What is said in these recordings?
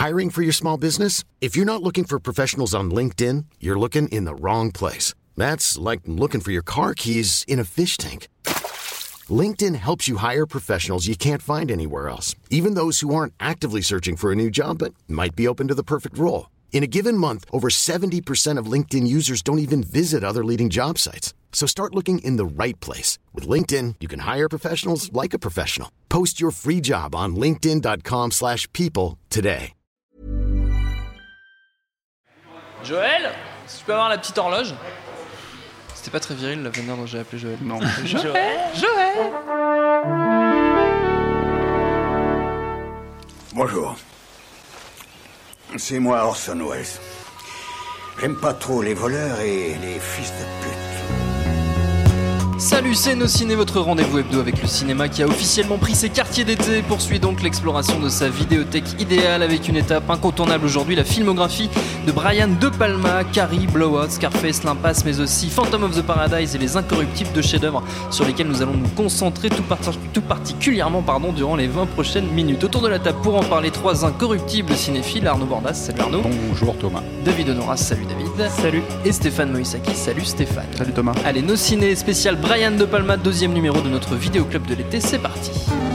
Hiring for your small business? If you're not looking for professionals on LinkedIn, you're looking in the wrong place. That's like looking for your car keys in a fish tank. LinkedIn helps you hire professionals you can't find anywhere else, even those who aren't actively searching for a new job but might be open to the perfect role. In a given month, over 70% of LinkedIn users don't even visit other leading job sites. So start looking in the right place. With LinkedIn, you can hire professionals like a professional. Post your free job on linkedin.com/people today. Joël, si tu peux avoir la petite horloge. C'était pas très viril la manière dont j'ai appelé Joël. Non. Joël. Bonjour. C'est moi Orson Welles. J'aime pas trop les voleurs et les fils de pute. Salut, c'est Nos Ciné, votre rendez-vous hebdo avec le cinéma qui a officiellement pris ses quartiers d'été et poursuit donc l'exploration de sa vidéothèque idéale avec une étape incontournable aujourd'hui, la filmographie de Brian De Palma, Carrie, Blowout, Scarface, L'Impasse, mais aussi Phantom of the Paradise et Les Incorruptibles, de chefs-d'œuvre sur lesquels nous allons nous concentrer tout particulièrement durant les 20 prochaines minutes. Autour de la table pour en parler, 3 incorruptibles cinéphiles, Arnaud Bordas, salut Arnaud. Bonjour Thomas. David Honoras, salut David. Salut. Et Stéphane Moïsaki, salut Stéphane. Salut Thomas. Allez, Nos Ciné spécial Brian De Palma, 2e numéro de notre vidéoclub de l'été, c'est parti.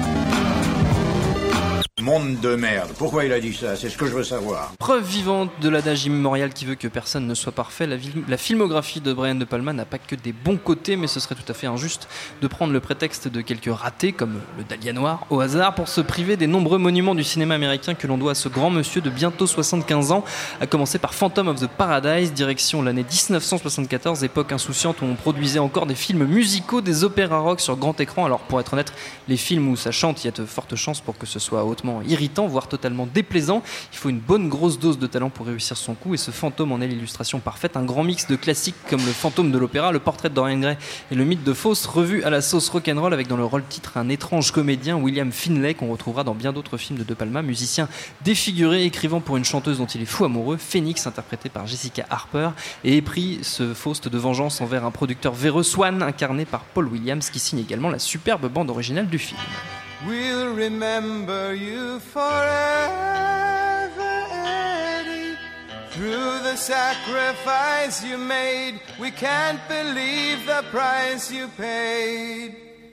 Monde de merde. Pourquoi il a dit ça? C'est ce que je veux savoir. Preuve vivante de l'adage immémorial qui veut que personne ne soit parfait, la filmographie de Brian De Palma n'a pas que des bons côtés, mais ce serait tout à fait injuste de prendre le prétexte de quelques ratés, comme le Dahlia Noir, au hasard, pour se priver des nombreux monuments du cinéma américain que l'on doit à ce grand monsieur de bientôt 75 ans, à commencer par Phantom of the Paradise, direction l'année 1974, époque insouciante où on produisait encore des films musicaux, des opéras rock sur grand écran. Alors pour être honnête, les films où ça chante, il y a de fortes chances pour que ce soit hautement irritant, voire totalement déplaisant. Il faut une bonne grosse dose de talent pour réussir son coup, et ce fantôme en est l'illustration parfaite. Un grand mix de classiques comme le fantôme de l'opéra, le portrait de Dorian Gray et le mythe de Faust, revu à la sauce rock'n'roll, avec dans le rôle titre un étrange comédien, William Finlay, qu'on retrouvera dans bien d'autres films de De Palma, musicien défiguré, écrivant pour une chanteuse dont il est fou amoureux, Phoenix, interprétée par Jessica Harper, et épris ce Faust de vengeance envers un producteur véreux, Swan, incarné par Paul Williams, qui signe également la superbe bande originale du film. We'll remember you forever, Eddie. Through the sacrifice you made, we can't believe the price you paid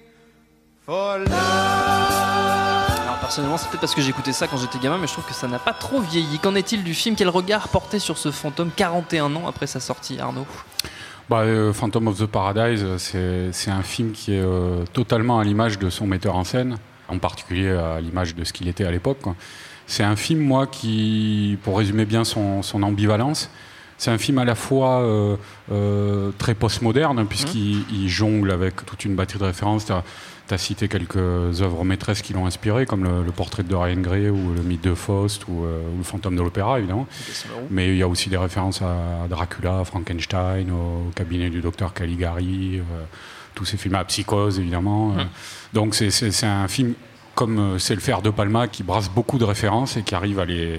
for love. Alors personnellement, c'est peut-être parce que j'écoutais ça quand j'étais gamin, mais je trouve que ça n'a pas trop vieilli. Qu'en est-il du film? Quel regard porté sur ce fantôme 41 ans après sa sortie, Arnaud? Phantom of the Paradise, c'est un film qui est totalement à l'image de son metteur en scène, en particulier à l'image de ce qu'il était à l'époque, quoi. C'est un film, moi, qui, pour résumer bien son ambivalence, c'est un film à la fois très postmoderne, puisqu'il jongle avec toute une batterie de références. T'as cité quelques œuvres maîtresses qui l'ont inspiré, comme le portrait de Dorian Gray ou le mythe de Faust ou le fantôme de l'opéra, évidemment. Mais il y a aussi des références à Dracula, à Frankenstein, au cabinet du docteur Caligari, tous ces films, à Psychose, évidemment. Donc c'est un film, comme c'est le faire De Palma, qui brasse beaucoup de références et qui arrive à les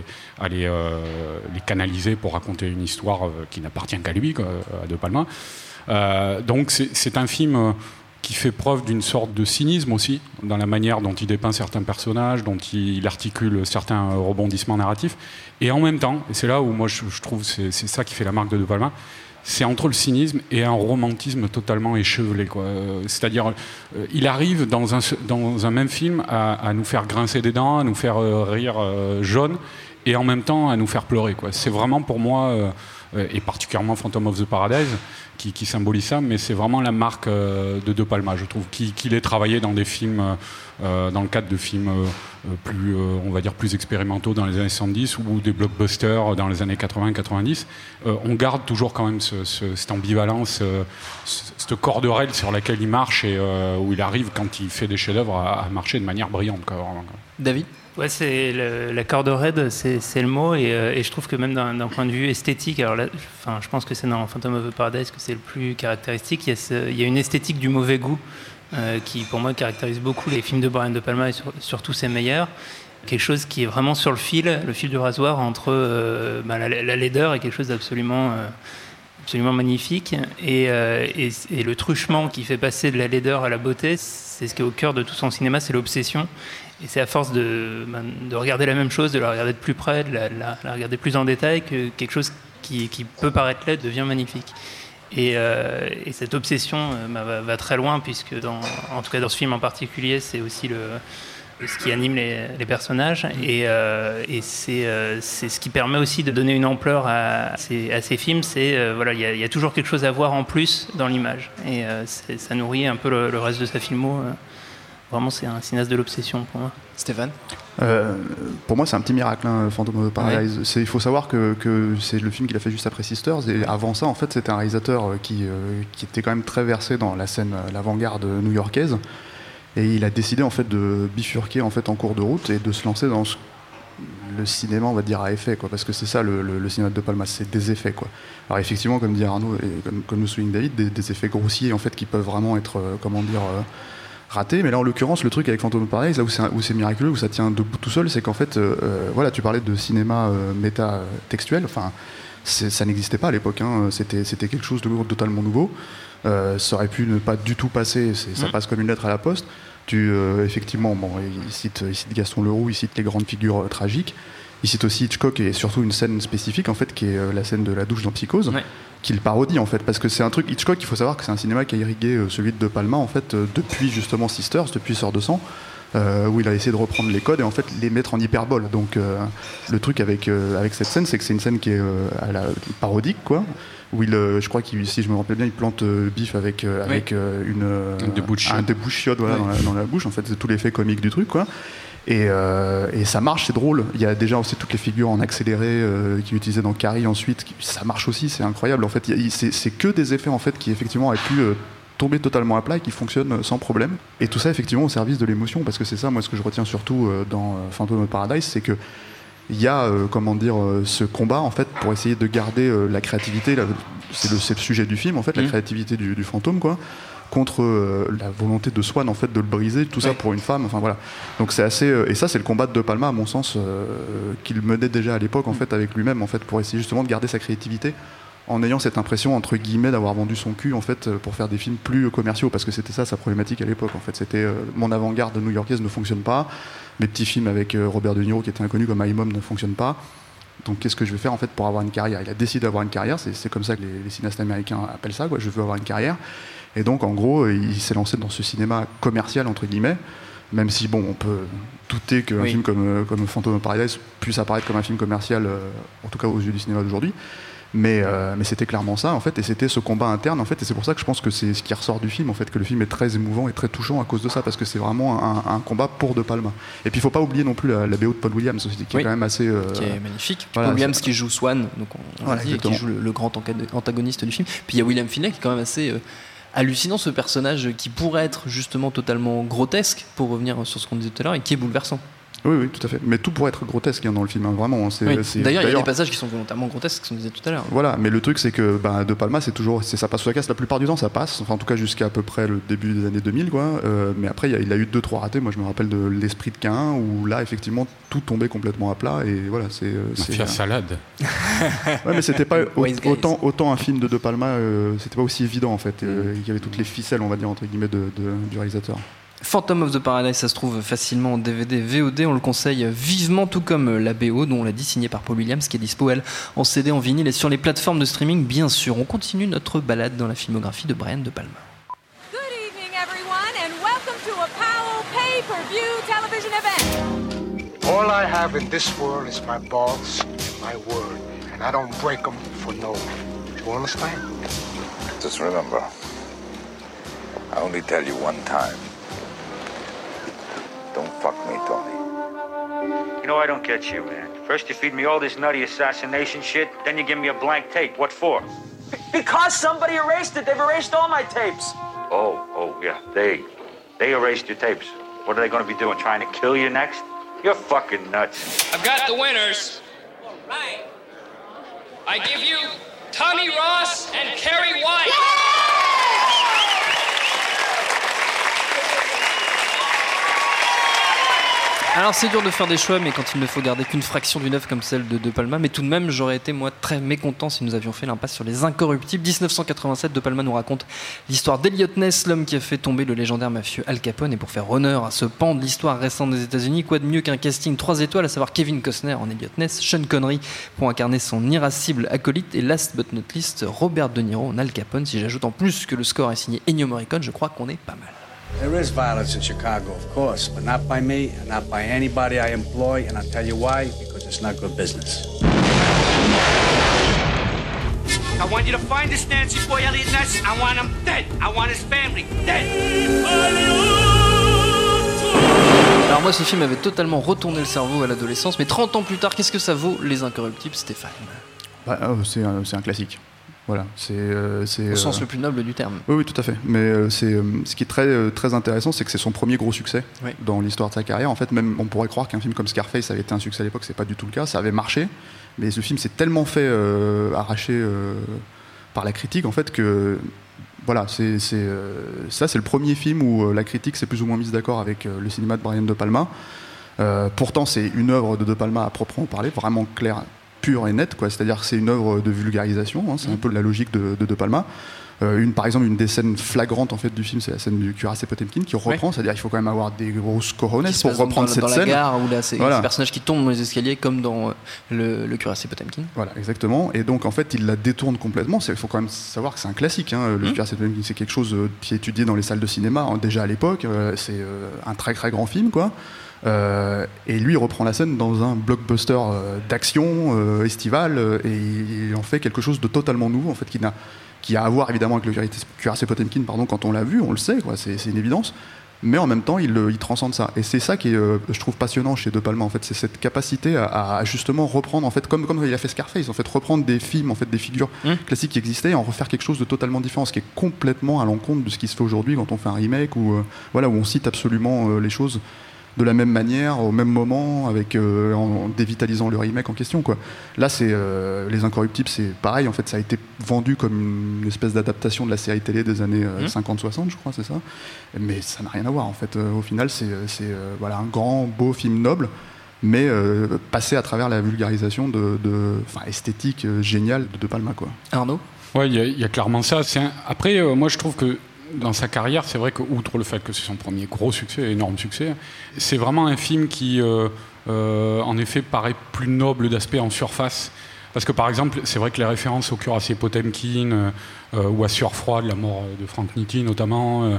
canaliser pour raconter une histoire qui n'appartient qu'à lui, quoi, à De Palma. Donc c'est un film qui fait preuve d'une sorte de cynisme aussi, dans la manière dont il dépeint certains personnages, dont il articule certains rebondissements narratifs. Et en même temps, et c'est là où moi je trouve c'est ça qui fait la marque de Palma, c'est entre le cynisme et un romantisme totalement échevelé, quoi. C'est-à-dire, il arrive dans un même film à nous faire grincer des dents, à nous faire rire jaune, et en même temps à nous faire pleurer, quoi. C'est vraiment pour moi, et particulièrement Phantom of the Paradise, qui symbolise ça, mais c'est vraiment la marque de Palma, je trouve, qu'il ait travaillé dans des films, dans le cadre de films plus, on va dire, plus expérimentaux dans les années 70 ou des blockbusters dans les années 80-90. On garde toujours quand même cette ambivalence, cette corde rail sur laquelle il marche et où il arrive, quand il fait des chefs-d'œuvre, à marcher de manière brillante, quoi, vraiment, quoi. David? Ouais, c'est la corde raide, c'est le mot, et je trouve que même d'un point de vue esthétique, alors là, je pense que c'est dans Phantom of the Paradise que c'est le plus caractéristique. Il y a une esthétique du mauvais goût qui, pour moi, caractérise beaucoup les films de Brian De Palma et surtout ses meilleurs. Quelque chose qui est vraiment sur le fil du rasoir entre la laideur et quelque chose d'absolument magnifique, et le truchement qui fait passer de la laideur à la beauté. C'est ce qui est au cœur de tout son cinéma, c'est l'obsession. Et c'est à force de regarder la même chose, de la regarder de plus près, de la regarder plus en détail, que quelque chose qui peut paraître laid devient magnifique. Et cette obsession va très loin, puisque en tout cas dans ce film en particulier, c'est aussi ce qui anime les personnages, et c'est ce qui permet aussi de donner une ampleur à ces films. Voilà, il y a toujours quelque chose à voir en plus dans l'image, et ça nourrit un peu le reste de sa filmo. Vraiment, c'est un cinéaste de l'obsession pour moi. Stéphane ? Pour moi, c'est un petit miracle, hein, Phantom of the Paradise. Ouais. Il faut savoir que c'est le film qu'il a fait juste après Sisters, et avant ça, en fait, c'était un réalisateur qui était quand même très versé dans la scène, l'avant-garde new-yorkaise, et il a décidé en fait de bifurquer en cours de route et de se lancer dans le cinéma, on va dire, à effet, quoi, parce que c'est ça le cinéma de Palma, c'est des effets, quoi. Alors effectivement, comme dit Arnaud et comme le souligne David, des effets grossiers en fait qui peuvent vraiment être raté, mais là en l'occurrence le truc avec Phantom of the Paradise, là où c'est miraculeux, où ça tient debout tout seul, c'est qu'en fait voilà, tu parlais de cinéma méta-textuel, enfin ça n'existait pas à l'époque, hein. C'était quelque chose de totalement nouveau, ça aurait pu ne pas du tout passer, ça passe comme une lettre à la poste. Effectivement, bon, il cite Gaston Leroux, il cite les grandes figures tragiques, il cite aussi Hitchcock et surtout une scène spécifique en fait qui est la scène de la douche dans Psychose, ouais, qu'il parodie en fait, parce que c'est un truc, Hitchcock, il faut savoir que c'est un cinéma qui a irrigué celui de Palma en fait depuis justement Sisters, depuis Sœurs de sang, où il a essayé de reprendre les codes et en fait les mettre en hyperbole. Donc le truc avec cette scène, c'est que c'est une scène qui est à la parodique, quoi, où je crois qu'il, si je me rappelle bien, il plante Biff avec un débouche chiotte, voilà, dans la bouche. En fait, c'est tout l'effet comique du truc, quoi. Et ça marche, c'est drôle. Il y a déjà aussi toutes les figures en accéléré qu'il utilisait dans Carrie ensuite. Ça marche aussi, c'est incroyable. En fait, c'est que des effets en fait qui effectivement auraient pu tomber totalement à plat et qui fonctionnent sans problème. Et tout ça effectivement au service de l'émotion, parce que c'est ça, moi, ce que je retiens surtout dans Phantom of the Paradise, c'est que il y a ce combat en fait pour essayer de garder la créativité. C'est le sujet du film en fait, la créativité du fantôme, quoi, contre la volonté de Swan en fait de le briser, tout ça pour une femme, enfin voilà. Donc c'est assez et ça c'est le combat de De Palma à mon sens qu'il menait déjà à l'époque en fait avec lui-même en fait, pour essayer justement de garder sa créativité en ayant cette impression entre guillemets d'avoir vendu son cul en fait pour faire des films plus commerciaux, parce que c'était ça sa problématique à l'époque en fait. C'était mon avant-garde new-yorkaise ne fonctionne pas, mes petits films avec Robert De Niro qui était inconnu comme I Mom ne fonctionnent pas. Donc qu'est-ce que je vais faire en fait pour avoir une carrière? Il a décidé d'avoir une carrière, c'est comme ça que les cinéastes américains appellent ça, quoi. Je veux avoir une carrière. Et donc en gros il s'est lancé dans ce cinéma commercial entre guillemets, même si bon, on peut douter qu'un film comme Phantom of Paradise puisse apparaître comme un film commercial, en tout cas aux yeux du cinéma d'aujourd'hui. Mais c'était clairement ça en fait, et c'était ce combat interne en fait, et c'est pour ça que je pense que c'est ce qui ressort du film en fait, que le film est très émouvant et très touchant à cause de ça, parce que c'est vraiment un combat pour De Palma. Et puis il faut pas oublier non plus la BO de Paul Williams aussi, qui est quand même assez qui est magnifique. Voilà, Paul Williams qui joue Swan, donc on l'a dit, et qui joue le grand antagoniste du film. Puis il y a William Finlay qui est quand même assez hallucinant, ce personnage qui pourrait être justement totalement grotesque, pour revenir sur ce qu'on disait tout à l'heure, et qui est bouleversant. Oui, tout à fait. Mais tout pourrait être grotesque dans le film, hein, vraiment. D'ailleurs, il y a des passages qui sont volontairement grotesques, comme on disait tout à l'heure. Voilà, mais le truc, c'est que De Palma, ça passe ou ça casse. La plupart du temps, ça passe. Enfin, en tout cas, jusqu'à à peu près le début des années 2000, quoi. Mais après, il a eu 2-3 ratés. Moi, je me rappelle de L'Esprit de Caïn, où là, effectivement, tout tombait complètement à plat. Et voilà, c'est la salade. Ouais, mais c'était pas autant un film de Palma. C'était pas aussi évident, en fait. Il y avait toutes les ficelles, on va dire, entre guillemets, du réalisateur. Phantom of the Paradise, ça se trouve facilement en DVD, VOD, on le conseille vivement, tout comme la BO, dont on l'a dit, signée par Paul Williams, qui est dispo, elle, en CD, en vinyle et sur les plateformes de streaming, bien sûr. On continue notre balade dans la filmographie de Brian De Palma. Good evening, everyone, and welcome to a Powell pay-per-view television event. All I have in this world is my balls and my word, and I don't break them for no one. You understand? Just remember, I only tell you one time. Don't fuck me, Tony. You know, I don't get you, man. First you feed me all this nutty assassination shit, then you give me a blank tape. What for? Because somebody erased it. They've erased all my tapes. Oh, yeah. They erased your tapes. What are they going to be doing, trying to kill you next? You're fucking nuts. I've got the winners. All right. I give you Tommy Ross and Kerry White. Yeah! Alors c'est dur de faire des choix, mais quand il ne faut garder qu'une fraction d'une œuvre comme celle de De Palma, mais tout de même j'aurais été moi très mécontent si nous avions fait l'impasse sur Les Incorruptibles. 1987, De Palma nous raconte l'histoire d'Elliot Ness, l'homme qui a fait tomber le légendaire mafieux Al Capone, et pour faire honneur à ce pan de l'histoire récente des États-Unis, quoi de mieux qu'un casting 3 étoiles, à savoir Kevin Costner en Elliot Ness, Sean Connery pour incarner son irascible acolyte, et last but not least Robert De Niro en Al Capone. Si j'ajoute en plus que le score est signé Ennio Morricone, je crois qu'on est pas mal. There is violence in Chicago, of course, but not by me and not by anybody I employ, and I'll tell you why, because it's not good business. I want you to find this Nancy boy, Elliot Ness. I want him dead. I want his family dead. Alors moi ce film avait totalement retourné le cerveau à l'adolescence, mais 30 ans plus tard, qu'est-ce que ça vaut Les Incorruptibles, Stéphane ? C'est un classique. Voilà, c'est au sens le plus noble du terme. Oui, tout à fait. Mais ce qui est très, très intéressant, c'est que c'est son premier gros succès dans l'histoire de sa carrière. En fait, même on pourrait croire qu'un film comme Scarface avait été un succès à l'époque, c'est pas du tout le cas. Ça avait marché, mais ce film s'est tellement fait arracher par la critique, en fait, que voilà, ça c'est le premier film où la critique s'est plus ou moins mise d'accord avec le cinéma de Brian De Palma. Pourtant, c'est une œuvre de De Palma à proprement parler, vraiment claire, pure et nette, quoi. C'est-à-dire que c'est une œuvre de vulgarisation, hein, c'est un peu la logique de Palma. Par exemple, une des scènes flagrantes en fait du film, c'est la scène du cuirassé Potemkin qui reprend, c'est-à-dire qu'il faut quand même avoir des grosses cojones pour reprendre cette scène. Dans la gare où là, c'est ces personnages qui tombent dans les escaliers comme dans le cuirassé Potemkin. Voilà, exactement. Et donc en fait, il la détourne complètement. Il faut quand même savoir que c'est un classique. Hein, le cuirassé Potemkin, c'est quelque chose qui est étudié dans les salles de cinéma déjà à l'époque. C'est un très très grand film, quoi. Et lui il reprend la scène dans un blockbuster d'action estival et il en fait quelque chose de totalement nouveau en fait qui a à voir évidemment avec le cuirassé Potemkin, quand on l'a vu, on le sait, quoi, c'est une évidence, mais en même temps il transcende ça, et c'est ça qui est je trouve passionnant chez De Palma en fait, c'est cette capacité à justement reprendre en fait comme il a fait Scarface, en fait reprendre des films, en fait des figures classiques qui existaient et en refaire quelque chose de totalement différent, ce qui est complètement à l'encontre de ce qui se fait aujourd'hui quand on fait un remake où on cite absolument les choses de la même manière, au même moment, en dévitalisant le remake en question, quoi. Là, c'est Les Incorruptibles, c'est pareil. En fait, ça a été vendu comme une espèce d'adaptation de la série télé des années 50-60, je crois, c'est ça. Mais ça n'a rien à voir. En fait, au final, c'est un grand, beau film noble, mais passé à travers la vulgarisation esthétique géniale de Palma, quoi. Arnaud ? Ouais, il y a clairement ça. Après, moi, je trouve que dans sa carrière, c'est vrai qu'outre le fait que c'est son premier gros succès, énorme succès, c'est vraiment un film qui, en effet, paraît plus noble d'aspect en surface. Parce que, par exemple, c'est vrai que les références au cuirassé Potemkin ou à Sueur froide, la mort de Frank Nitti notamment,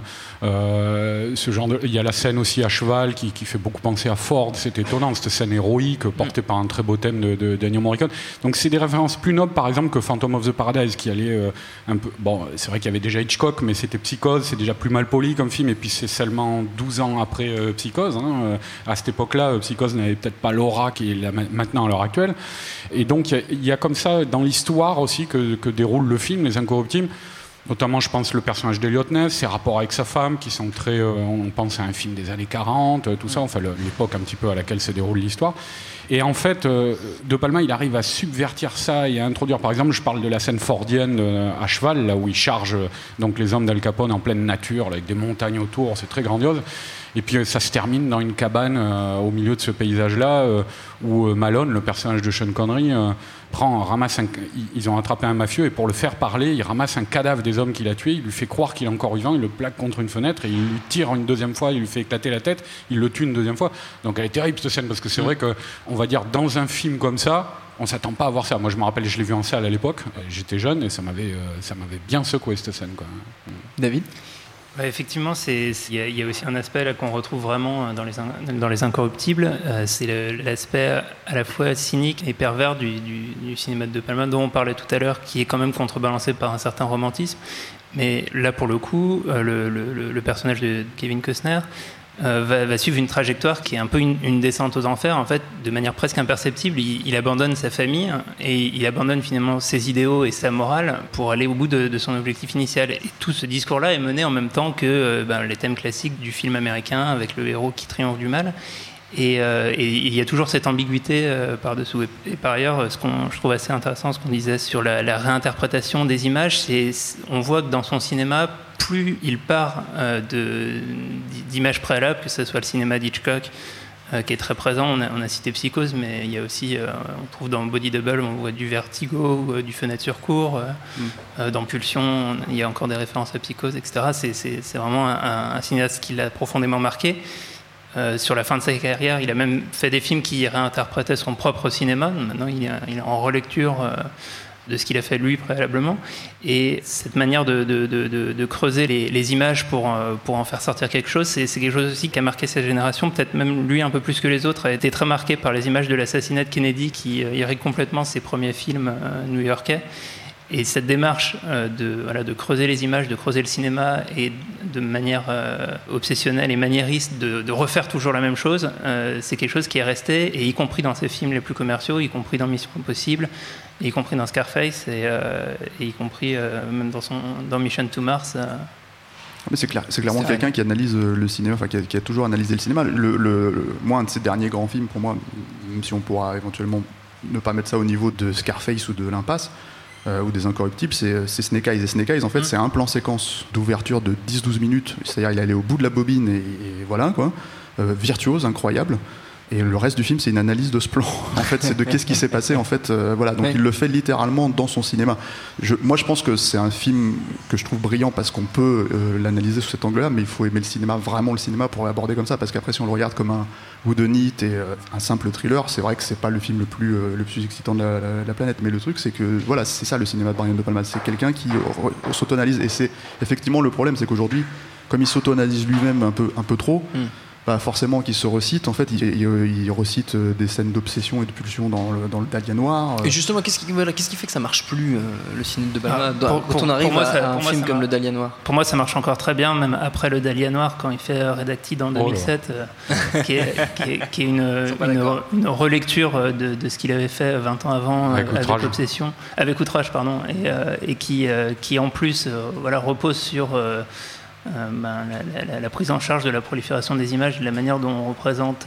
ce genre il y a la scène aussi à cheval qui fait beaucoup penser à Ford. C'est étonnant, cette scène héroïque portée par un très beau thème de Ennio Morricone. Donc c'est des références plus nobles, par exemple, que Phantom of the Paradise, qui allait un peu... Bon, c'est vrai qu'il y avait déjà Hitchcock, mais c'était Psychose, c'est déjà plus mal poli comme film, et puis c'est seulement 12 ans après Psychose. Hein. À cette époque-là, Psychose n'avait peut-être pas l'aura qu'il a maintenant à l'heure actuelle. Et donc il y a comme ça dans l'histoire aussi que déroule le film, Les Incorruptibles. Notamment, je pense, le personnage d'Elliot Ness, ses rapports avec sa femme, qui sont très... on pense à un film des années 40, tout ça, enfin l'époque un petit peu à laquelle se déroule l'histoire. Et en fait, De Palma, il arrive à subvertir ça et à introduire... Par exemple, je parle de la scène fordienne à cheval, là où il charge donc les hommes d'Al Capone en pleine nature, là, avec des montagnes autour, c'est très grandiose. Et puis ça se termine dans une cabane au milieu de ce paysage-là où Malone, le personnage de Sean Connery, ils ont attrapé un mafieux et pour le faire parler, il ramasse un cadavre des hommes qu'il a tués, il lui fait croire qu'il est encore vivant, il le plaque contre une fenêtre et il lui tire une deuxième fois, il lui fait éclater la tête, il le tue une deuxième fois. Donc elle est terrible cette scène parce que c'est vrai que, on va dire, dans un film comme ça, on s'attend pas à voir ça. Moi je me rappelle, je l'ai vu en salle à l'époque, j'étais jeune et ça m'avait bien secoué cette scène, quoi. David ? Effectivement, il y a aussi un aspect là qu'on retrouve vraiment dans les Incorruptibles, c'est l'aspect à la fois cynique et pervers du cinéma de De Palma dont on parlait tout à l'heure, qui est quand même contrebalancé par un certain romantisme. Mais là, pour le coup, le personnage de Kevin Costner va suivre une trajectoire qui est un peu une descente aux enfers, en fait, de manière presque imperceptible. Il abandonne sa famille et il abandonne finalement ses idéaux et sa morale pour aller au bout de son objectif initial. Et tout ce discours-là est mené en même temps que les thèmes classiques du film américain, avec le héros qui triomphe du mal. Et il y a toujours cette ambiguïté par-dessous. Et par ailleurs, je trouve assez intéressant ce qu'on disait sur la réinterprétation des images, on voit que dans son cinéma, plus il part d'images préalables, que ce soit le cinéma d'Hitchcock qui est très présent. On a cité Psychose, mais il y a aussi, on trouve dans Body Double, on voit du Vertigo, du Fenêtre sur cour. Dans Pulsion, il y a encore des références à Psychose, etc. C'est vraiment un cinéaste qui l'a profondément marqué. Sur la fin de sa carrière, il a même fait des films qui réinterprétaient son propre cinéma. Maintenant, il est en relecture de ce qu'il a fait lui préalablement. Et cette manière de creuser les images pour en faire sortir quelque chose, c'est quelque chose aussi qui a marqué cette génération. Peut-être même lui un peu plus que les autres a été très marqué par les images de l'assassinat de Kennedy qui irrigue complètement ses premiers films new-yorkais. Et cette démarche de creuser les images, de creuser le cinéma et de manière obsessionnelle et maniériste de refaire toujours la même chose, c'est quelque chose qui est resté, et y compris dans ses films les plus commerciaux, y compris dans Mission Impossible, y compris dans Scarface et y compris même dans Mission to Mars. Mais c'est clairement quelqu'un qui analyse le cinéma, enfin qui a toujours analysé le cinéma. Moi, un de ses derniers grands films, pour moi, même si on pourra éventuellement ne pas mettre ça au niveau de Scarface ou de L'Impasse, ou des Incorruptibles, c'est Snake Eyes. Et Snake Eyes, en fait, c'est un plan séquence d'ouverture de 10-12 minutes. C'est-à-dire, il allait au bout de la bobine et voilà, quoi. Virtuose, incroyable. Et le reste du film, c'est une analyse de ce plan. En fait, c'est de qu'est-ce qui s'est passé. En fait, voilà. Donc, il le fait littéralement dans son cinéma. Moi, je pense que c'est un film que je trouve brillant parce qu'on peut l'analyser sous cet angle-là, mais il faut aimer le cinéma, vraiment le cinéma, pour l'aborder comme ça. Parce qu'après, si on le regarde comme un whodunit et un simple thriller, c'est vrai que c'est pas le film le plus excitant de la planète. Mais le truc, c'est que voilà, c'est ça le cinéma de Brian De Palma. C'est quelqu'un qui s'auto-analyse. Et c'est effectivement le problème, c'est qu'aujourd'hui, comme il s'auto-analyse lui-même un peu trop. Forcément qu'il se recite, en fait, il recite des scènes d'obsession et de pulsion dans le Dahlia Noir. Et justement, qu'est-ce qui fait que ça marche plus, le cinéma de Palma, quand on arrive à un film comme le Dahlia Noir? Pour moi, ça marche encore très bien, même après le Dahlia Noir, quand il fait Redacted en 2007, qui est une relecture de ce qu'il avait fait 20 ans avant avec Obsession, avec Outrage, pardon, et qui en plus repose sur la prise en charge de la prolifération des images, de la manière dont on représente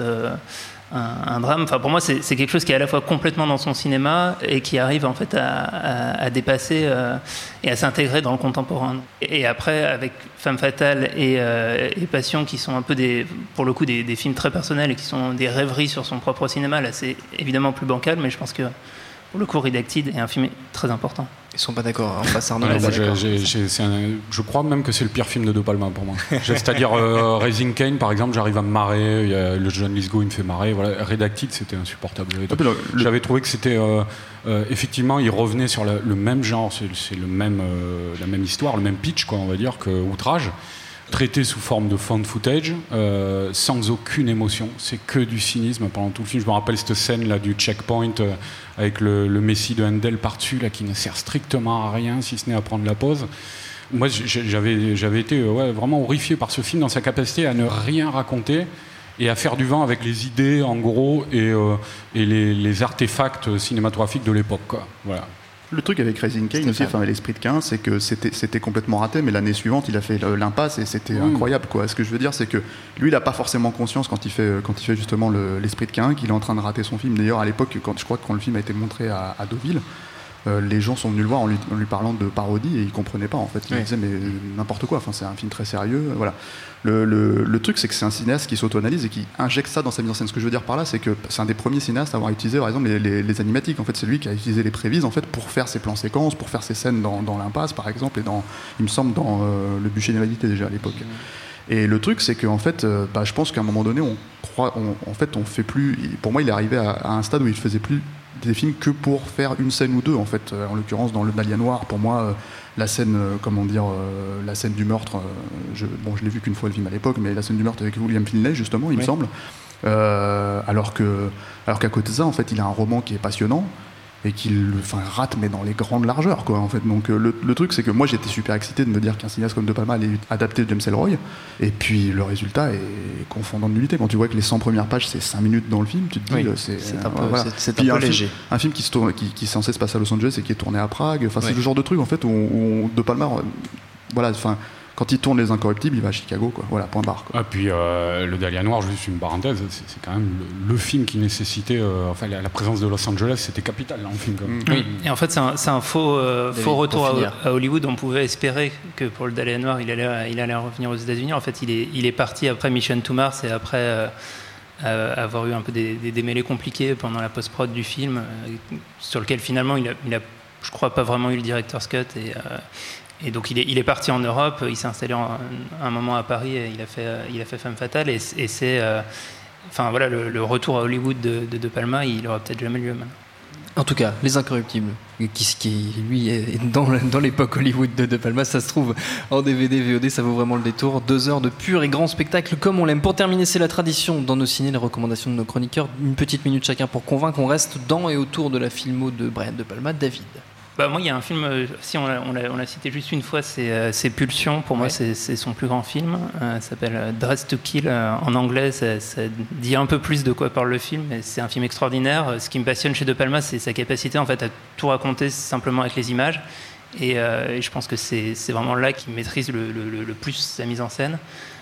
un drame. Enfin, pour moi, c'est quelque chose qui est à la fois complètement dans son cinéma et qui arrive en fait à dépasser et à s'intégrer dans le contemporain. Et après, avec Femme Fatale et Passion, qui sont un peu pour le coup des films très personnels et qui sont des rêveries sur son propre cinéma, là c'est évidemment plus bancal, mais je pense que pour le coup, Redacted est un film très important. Ils sont pas d'accord, en face Arnaud. Je crois même que c'est le pire film de De Palma pour moi. C'est-à-dire Raising Cain, par exemple, j'arrive à me marrer. Il y a le John Lithgow, il me fait marrer. Voilà. Redacted, c'était insupportable. J'avais trouvé que c'était effectivement, il revenait sur le même genre, c'est la même histoire, le même pitch, quoi, on va dire, que Outrage. Traité sous forme de found footage, sans aucune émotion, c'est que du cynisme pendant tout le film. Je me rappelle cette scène là du checkpoint avec le Messie de Handel par-dessus là, qui ne sert strictement à rien si ce n'est à prendre la pause. Moi j'avais été vraiment horrifié par ce film dans sa capacité à ne rien raconter et à faire du vent avec les idées en gros et les artefacts cinématographiques de l'époque, quoi. Voilà. Le truc avec Raising Cain aussi, enfin l'Esprit de Cain, c'est que c'était complètement raté, mais l'année suivante, il a fait L'Impasse et c'était incroyable, quoi. Ce que je veux dire, c'est que lui, il n'a pas forcément conscience quand il fait justement l'Esprit de Cain, qu'il est en train de rater son film. D'ailleurs, à l'époque, je crois que quand le film a été montré à Deauville, les gens sont venus le voir en lui parlant de parodie et ils comprenaient pas, en fait. Ils disaient mais n'importe quoi. Enfin, c'est un film très sérieux. Voilà. Le truc, c'est que c'est un cinéaste qui s'auto-analyse et qui injecte ça dans sa mise en scène. Ce que je veux dire par là, c'est que c'est un des premiers cinéastes à avoir utilisé, par exemple, les animatiques. En fait, c'est lui qui a utilisé les prévises en fait pour faire ses plans séquences, pour faire ses scènes dans L'Impasse, par exemple, et il me semble dans Le Bûcher d'invalidité déjà à l'époque. Et le truc, c'est qu'en fait, je pense qu'à un moment donné, on fait plus. Pour moi, il est arrivé à un stade où il faisait plus des films que pour faire une scène ou deux, en fait. En l'occurrence, dans Le Dahlia Noir, pour moi, la scène, la scène du meurtre, je l'ai vu qu'une fois le film à l'époque, mais la scène du meurtre avec William Finlay, justement, il me semble. Alors qu'à côté de ça, en fait, il a un roman qui est passionnant et qu'il rate, mais dans les grandes largeurs, quoi, en fait. Donc le truc, c'est que moi, j'étais super excité de me dire qu'un cinéaste comme De Palma allait adapter James Ellroy, et puis le résultat est confondant de nullité. Quand tu vois que les 100 premières pages, c'est 5 minutes dans le film, tu te dis, c'est un peu léger. Un film qui est censé se passer à Los Angeles et qui est tourné à Prague, c'est le genre de truc, en fait, où De Palma, quand il tourne Les Incorruptibles, il va à Chicago, quoi. Voilà, point barre, quoi. Ah, puis le Dahlia Noir, juste une parenthèse, c'est quand même le film qui nécessitait, la présence de Los Angeles, c'était capital dans le film, quand même. Oui. Et en fait, c'est un faux retour à Hollywood. On pouvait espérer que pour le Dahlia Noir, il allait revenir aux États-Unis. En fait, il est parti après Mission to Mars et après avoir eu un peu des démêlés compliqués pendant la post-prod du film, sur lequel finalement il a, je crois, pas vraiment eu le director's cut, et donc il est parti en Europe, il s'est installé un moment à Paris, et il a fait Femme Fatale, et c'est enfin voilà, le retour à Hollywood de Palma, il aura peut-être jamais lieu maintenant. En tout cas, Les Incorruptibles, qui lui est dans l'époque Hollywood de Palma, ça se trouve en DVD, VOD, ça vaut vraiment le détour. 2 heures de pur et grand spectacle comme on l'aime. Pour terminer, c'est la tradition dans nos ciné, les recommandations de nos chroniqueurs. Une petite minute chacun pour convaincre. On reste dans et autour de la filmo de Brian De Palma. David. Moi, il y a un film, si on l'a cité juste une fois, c'est Pulsion. Pour moi, c'est son plus grand film. Ça s'appelle Dressed to Kill. En anglais, ça dit un peu plus de quoi parle le film. Mais c'est un film extraordinaire. Ce qui me passionne chez De Palma, c'est sa capacité en fait à tout raconter simplement avec les images. Et je pense que c'est vraiment là qu'il maîtrise le plus sa mise en scène.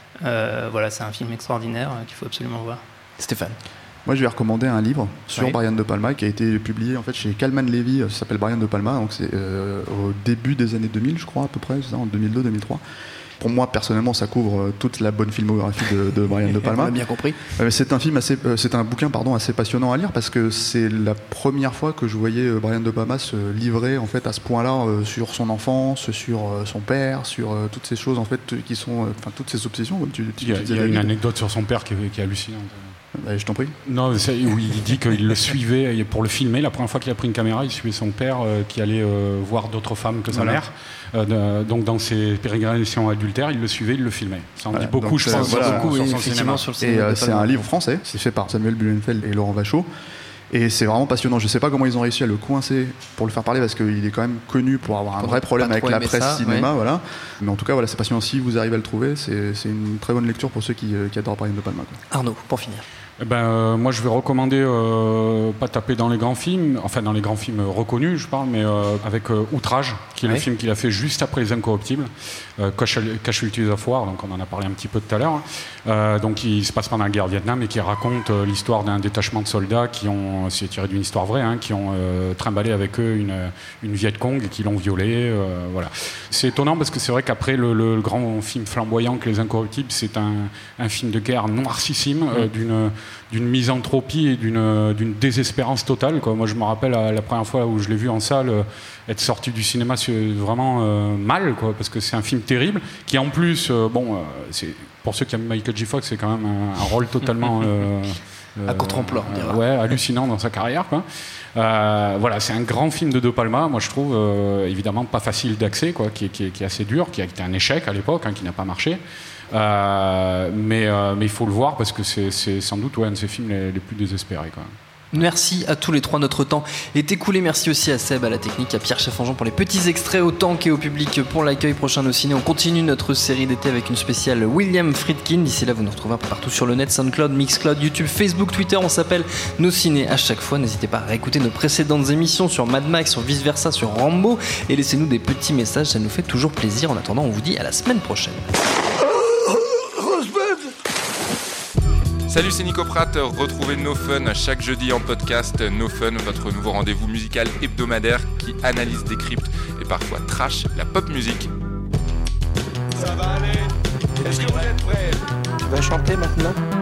Voilà, c'est un film extraordinaire qu'il faut absolument voir. Stéphane. Moi, je vais recommander un livre sur Brian De Palma qui a été publié en fait chez Calman Levy. Ça s'appelle Brian De Palma. Donc c'est au début des années 2000, je crois à peu près, c'est ça, en 2002-2003. Pour moi, personnellement, ça couvre toute la bonne filmographie de Brian De Palma. On a bien compris. C'est un bouquin assez passionnant à lire parce que c'est la première fois que je voyais Brian De Palma se livrer en fait à ce point-là sur son enfance, sur son père, sur toutes ces choses en fait qui sont, toutes ces obsessions. Comme tu il y a une anecdote sur son père qui est hallucinante. Je t'en prie. Non, oui, il dit qu'il le suivait pour le filmer. La première fois qu'il a pris une caméra, il suivait son père qui allait voir d'autres femmes que sa mère. Donc dans ses pérégrinations adultères, il le suivait, il le filmait. Ça en dit beaucoup, je pense, sur son cinéma. Et c'est un livre français, c'est fait par Samuel Blumenfeld et Laurent Vachaud. Et c'est vraiment passionnant. Je ne sais pas comment ils ont réussi à le coincer pour le faire parler parce qu'il est quand même connu pour avoir un vrai problème avec la presse cinéma. Voilà. Mais en tout cas, voilà, c'est passionnant. Si vous arrivez à le trouver, c'est une très bonne lecture pour ceux qui adorent Brian De Palma. Arnaud, pour finir. Moi, je vais recommander pas taper dans les grands films, enfin dans les grands films reconnus, je parle, mais avec Outrage, qui est le film qu'il a fait juste après Les Incorruptibles, Casualties of War, donc on en a parlé un petit peu tout à l'heure. Donc il se passe pendant la guerre du Vietnam et qui raconte l'histoire d'un détachement de soldats c'est tiré d'une histoire vraie, qui ont trimballé avec eux une Viet Cong et qui l'ont violée. Voilà. C'est étonnant parce que c'est vrai qu'après le grand film flamboyant que Les Incorruptibles, c'est un film de guerre noircissime, d'une misanthropie et d'une désespérance totale, quoi. Moi, je me rappelle la première fois où je l'ai vu en salle, être sorti du cinéma vraiment mal, quoi, parce que c'est un film terrible qui, en plus, c'est, pour ceux qui aiment Michael J. Fox, c'est quand même un rôle totalement à contre-emploi, on dira. Ouais, hallucinant dans sa carrière, quoi. Voilà, c'est un grand film de Palma. Moi, je trouve évidemment pas facile d'accès, quoi, qui est assez dur, qui a été un échec à l'époque, qui n'a pas marché. Mais il faut le voir parce que c'est sans doute un de ses films les plus désespérés, quand même. Merci à tous les trois, notre temps est écoulé. Merci aussi à Seb, à la technique, à Pierre Chaffanjon pour les petits extraits, au temps qu'au public pour l'accueil prochain au ciné. On continue notre série d'été avec une spéciale William Friedkin. D'ici là, vous nous retrouvez partout sur le net, SoundCloud, Mixcloud, YouTube, Facebook, Twitter. On s'appelle Nos Ciné à chaque fois. N'hésitez pas à réécouter nos précédentes émissions sur Mad Max, sur Vice Versa, sur Rambo, et laissez-nous des petits messages, ça nous fait toujours plaisir. En attendant, on vous dit à la semaine prochaine. Salut, c'est Nico Pratt, retrouvez No Fun chaque jeudi en podcast. No Fun, votre nouveau rendez-vous musical hebdomadaire qui analyse, décrypte et parfois trash la pop musique. Ça va aller. Est-ce que vous êtes prêts? Tu vas chanter maintenant?